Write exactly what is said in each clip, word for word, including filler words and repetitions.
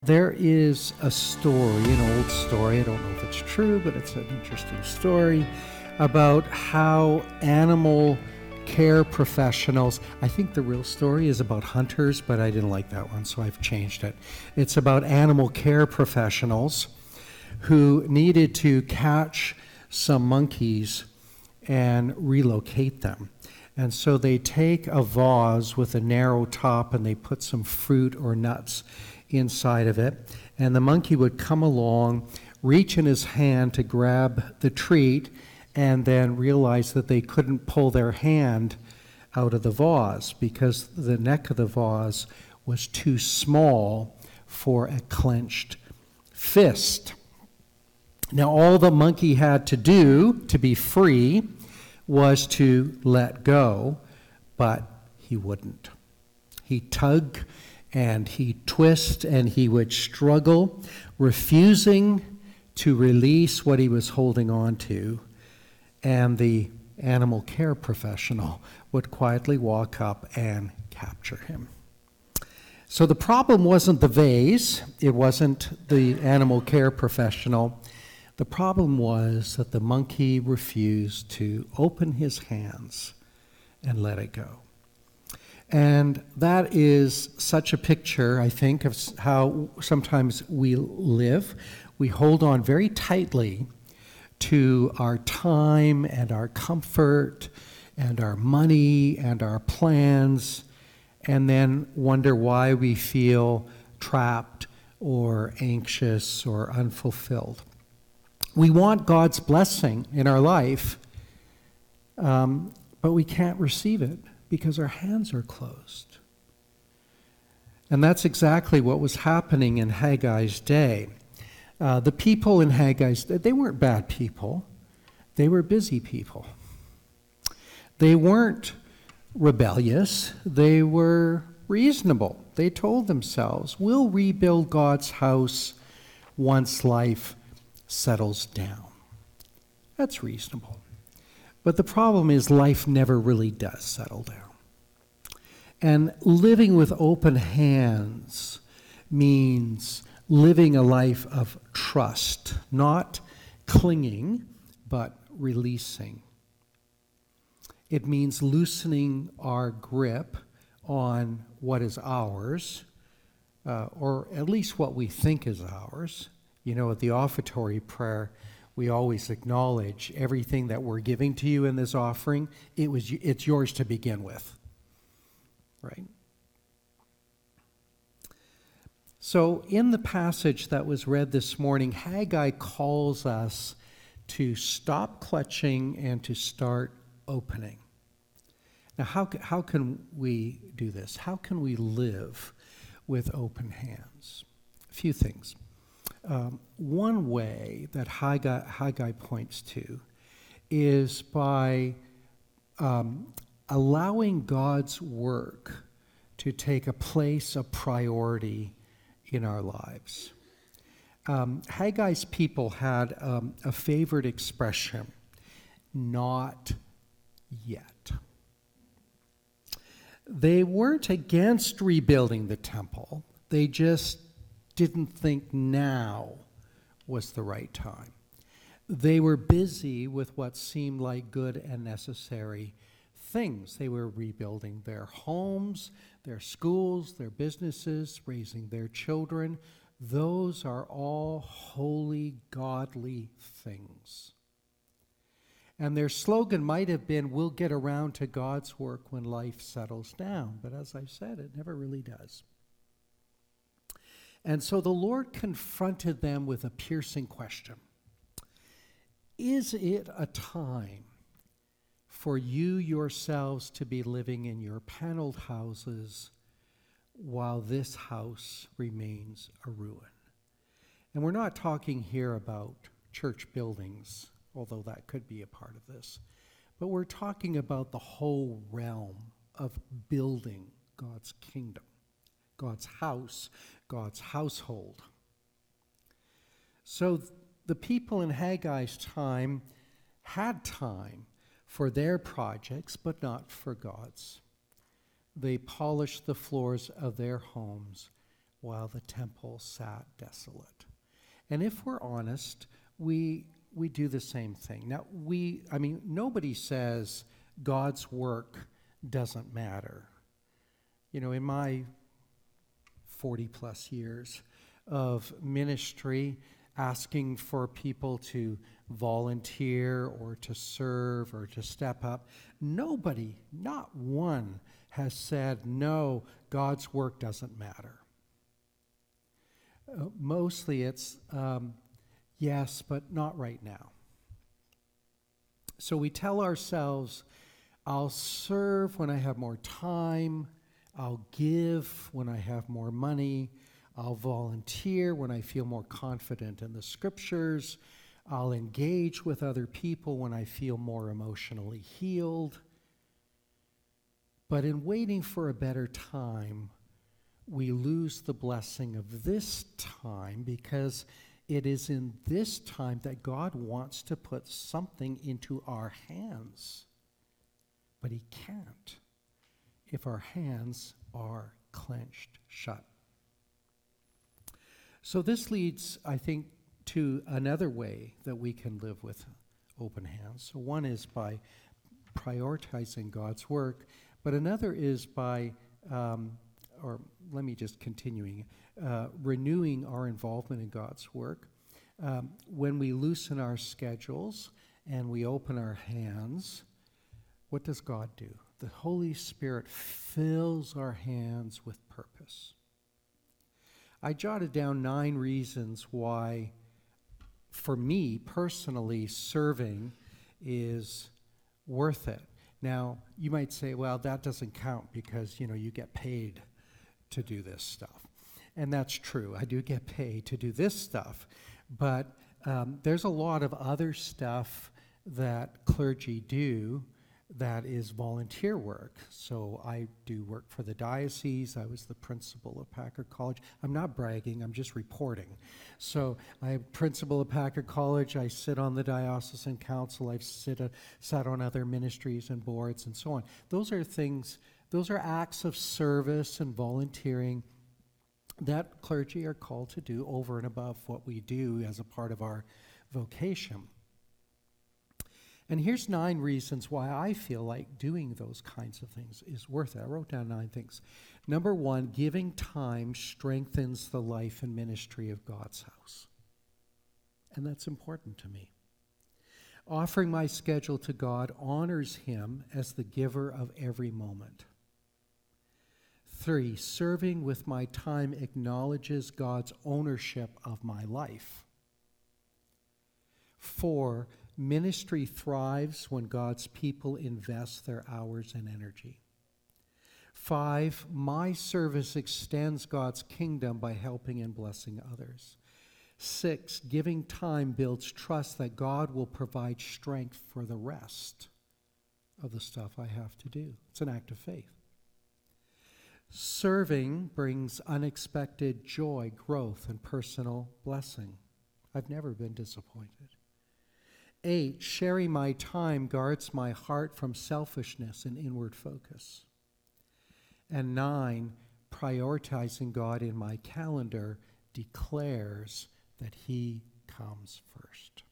There is a story, an old story, I don't know if it's true, but it's an interesting story about how animal care professionals, I think the real story is about hunters, but I didn't like that one, so I've changed it. It's about animal care professionals who needed to catch some monkeys and relocate them. And so they take a vase with a narrow top and they put some fruit or nuts inside of it, and the monkey would come along, reach in his hand to grab the treat, and then realize that they couldn't pull their hand out of the vase because the neck of the vase was too small for a clenched fist. Now, all the monkey had to do to be free was to let go, but he wouldn't. He tugged and he twist and he would struggle, refusing to release what he was holding on to, and the animal care professional would quietly walk up and capture him. So the problem wasn't the vase, it wasn't the animal care professional. The problem was that the monkey refused to open his hands and let it go. And that is such a picture, I think, of how sometimes we live. We hold on very tightly to our time and our comfort and our money and our plans, and then wonder why we feel trapped or anxious or unfulfilled. We want God's blessing in our life, um, but we can't receive it because our hands are closed. And that's exactly what was happening in Haggai's day. Uh, the people in Haggai's day, they weren't bad people. They were busy people. They weren't rebellious. They were reasonable. They told themselves, we'll rebuild God's house once life settles down. That's reasonable. But the problem is life never really does settle down. And living with open hands means living a life of trust, not clinging, but releasing. It means loosening our grip on what is ours, uh, or at least what we think is ours. You know, at the offertory prayer, we always acknowledge everything that we're giving to you in this offering, it was, it's yours to begin with, right? So in the passage that was read this morning, Haggai calls us to stop clutching and to start opening. Now, how, how can we do this? How can we live with open hands? A few things. Um, one way that Haggai, Haggai points to is by um, allowing God's work to take a place of priority in our lives. Um, Haggai's people had um, a favorite expression, not yet. They weren't against rebuilding the temple. They just didn't think now was the right time. They were busy with what seemed like good and necessary things. They were rebuilding their homes, their schools, their businesses, raising their children. Those are all holy, godly things. And their slogan might have been, we'll get around to God's work when life settles down. But as I've said, it never really does. And so the Lord confronted them with a piercing question. Is it a time for you yourselves to be living in your paneled houses while this house remains a ruin? And we're not talking here about church buildings, although that could be a part of this, but we're talking about the whole realm of building God's kingdom, God's house, God's household. So th- the people in Haggai's time had time for their projects, but not for God's. They polished the floors of their homes while the temple sat desolate. And if we're honest, we we do the same thing. Now, we, I mean, nobody says God's work doesn't matter. You know, in my forty plus years of ministry, asking for people to volunteer or to serve or to step up, nobody, not one, has said, no, God's work doesn't matter. Uh, mostly it's, um, yes, but not right now. So we tell ourselves, I'll serve when I have more time, I'll give when I have more money, I'll volunteer when I feel more confident in the scriptures, I'll engage with other people when I feel more emotionally healed. But in waiting for a better time, we lose the blessing of this time, because it is in this time that God wants to put something into our hands. But he can't if our hands are clenched shut. So this leads, I think, to another way that we can live with open hands. So one is by prioritizing God's work, but another is by, um, or let me just continuing, uh, renewing our involvement in God's work. Um, when we loosen our schedules and we open our hands, what does God do? The Holy Spirit fills our hands with purpose. I jotted down nine reasons why, for me personally, serving is worth it. Now, you might say, well, that doesn't count because, you know, you get paid to do this stuff. And that's true. I do get paid to do this stuff. But um, there's a lot of other stuff that clergy do that is volunteer work. So I do work for the diocese. I was the principal of Packard College. I'm not bragging, I'm just reporting. So I'm principal of Packard College. I sit on the diocesan council. I've sit, uh, sat on other ministries and boards and so on. Those are things, those are acts of service and volunteering that clergy are called to do over and above what we do as a part of our vocation. And here's nine reasons why I feel like doing those kinds of things is worth it. I wrote down nine things. Number one, giving time strengthens the life and ministry of God's house. And that's important to me. Offering my schedule to God honors him as the giver of every moment. Three, serving with my time acknowledges God's ownership of my life. Four, ministry thrives when God's people invest their hours and energy. Five, my service extends God's kingdom by helping and blessing others. Six, giving time builds trust that God will provide strength for the rest of the stuff I have to do. It's an act of faith. Serving brings unexpected joy, growth, and personal blessing. I've never been disappointed. Eight, sharing my time guards my heart from selfishness and inward focus. And nine, prioritizing God in my calendar declares that he comes first.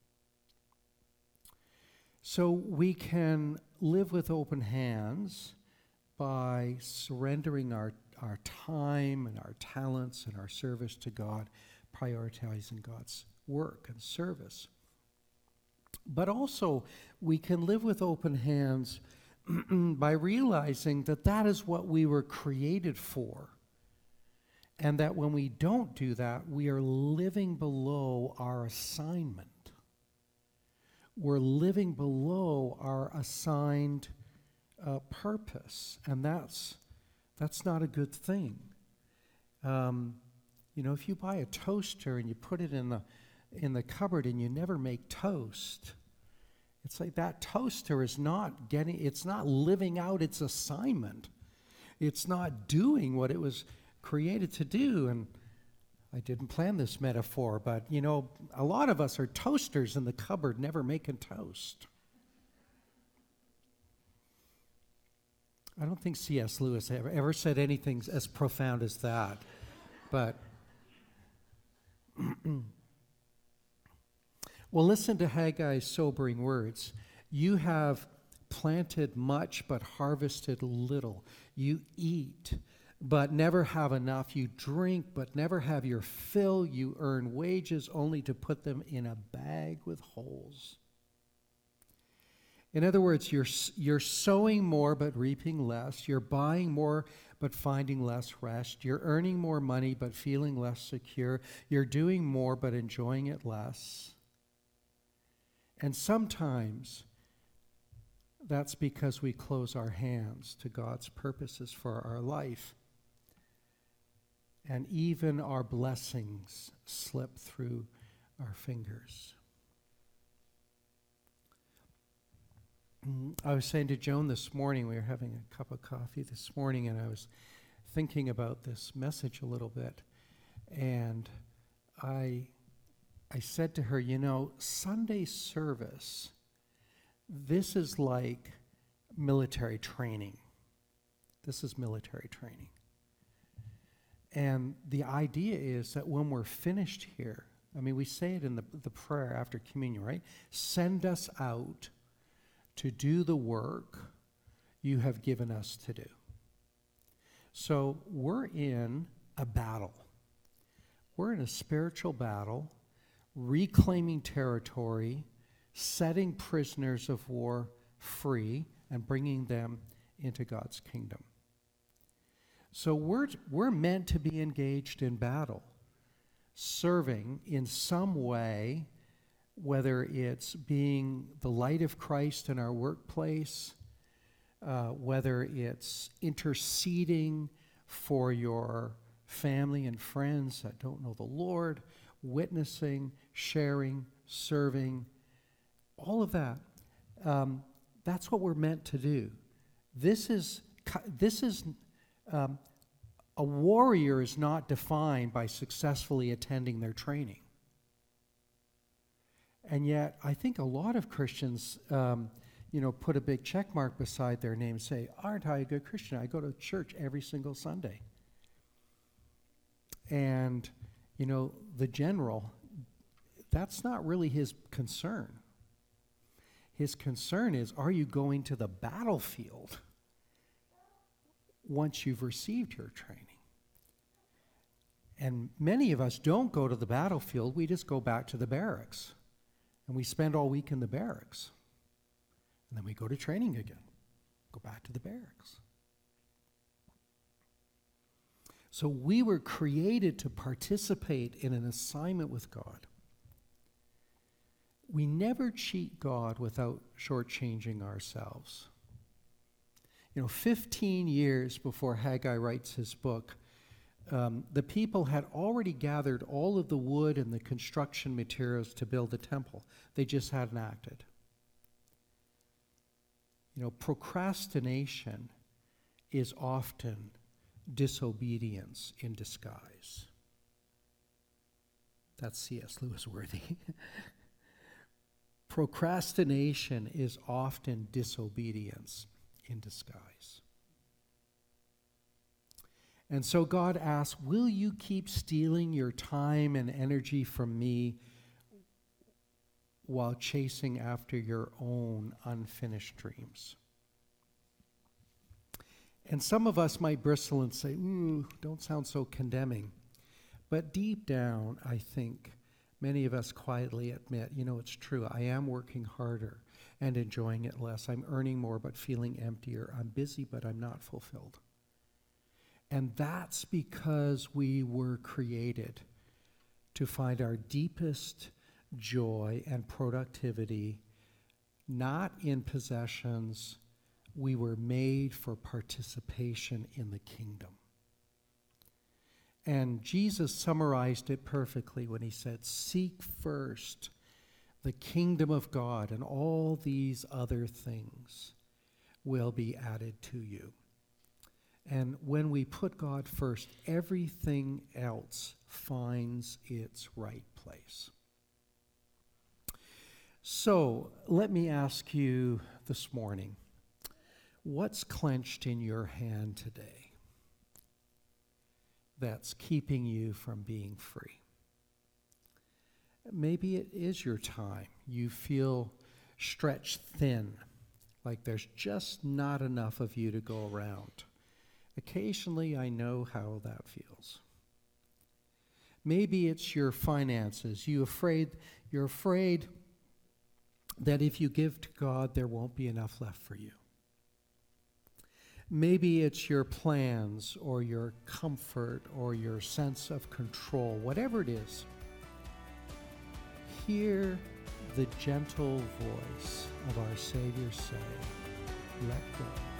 So we can live with open hands by surrendering our, our time and our talents and our service to God, prioritizing God's work and service. But also, we can live with open hands by realizing that that is what we were created for. And that when we don't do that, we are living below our assignment. We're living below our assigned uh, purpose. And that's, that's not a good thing. Um, you know, if you buy a toaster and you put it in the in the cupboard and you never make toast, it's like that toaster is not getting, it's not living out its assignment. It's not doing what it was created to do. And I didn't plan this metaphor, but you know, a lot of us are toasters in the cupboard never making toast. I don't think C S Lewis ever, ever said anything as profound as that. But, well, listen to Haggai's sobering words. You have planted much but harvested little. You eat but never have enough. You drink but never have your fill. You earn wages only to put them in a bag with holes. In other words, you're, you're sowing more but reaping less. You're buying more but finding less rest. You're earning more money but feeling less secure. You're doing more but enjoying it less. And sometimes that's because we close our hands to God's purposes for our life. And even our blessings slip through our fingers. I was saying to Joan this morning, we were having a cup of coffee this morning, and I was thinking about this message a little bit. And I, I said to her, you know, Sunday service, this is like military training. This is military training. And the idea is that when we're finished here, I mean, we say it in the, the prayer after communion, right? Send us out to do the work you have given us to do. So we're in a battle. We're in a spiritual battle, reclaiming territory, setting prisoners of war free, and bringing them into God's kingdom. So we're, we're meant to be engaged in battle, serving in some way, whether it's being the light of Christ in our workplace, uh, whether it's interceding for your family and friends that don't know the Lord, witnessing, sharing, serving, all of that. Um, that's what we're meant to do. This is, this is, um, a warrior is not defined by successfully attending their training. And yet, I think a lot of Christians, um, you know, put a big check mark beside their name and say, aren't I a good Christian? I go to church every single Sunday. And, you know, the general, that's not really his concern. His concern is, are you going to the battlefield once you've received your training? And many of us don't go to the battlefield, we just go back to the barracks. And we spend all week in the barracks. And then we go to training again. Go back to the barracks. So we were created to participate in an assignment with God. We never cheat God without shortchanging ourselves. You know, fifteen years before Haggai writes his book, Um, the people had already gathered all of the wood and the construction materials to build the temple. They just hadn't acted. You know, procrastination is often disobedience in disguise. That's C S Lewis worthy. Procrastination is often disobedience in disguise. And so God asks, will you keep stealing your time and energy from me while chasing after your own unfinished dreams? And some of us might bristle and say, ooh, don't sound so condemning. But deep down, I think many of us quietly admit, you know, it's true. I am working harder and enjoying it less. I'm earning more but feeling emptier. I'm busy but I'm not fulfilled. And that's because we were created to find our deepest joy and productivity not in possessions. We were made for participation in the kingdom. And Jesus summarized it perfectly when he said, seek first the kingdom of God, and all these other things will be added to you. And when we put God first, everything else finds its right place. So let me ask you this morning, what's clenched in your hand today? that's keeping you from being free. Maybe it is your time. You feel stretched thin, like there's just not enough of you to go around. Occasionally, I know how that feels. Maybe it's your finances. You afraid, you're afraid that if you give to God, there won't be enough left for you. Maybe it's your plans or your comfort or your sense of control, whatever it is. Hear the gentle voice of our Savior say, let go.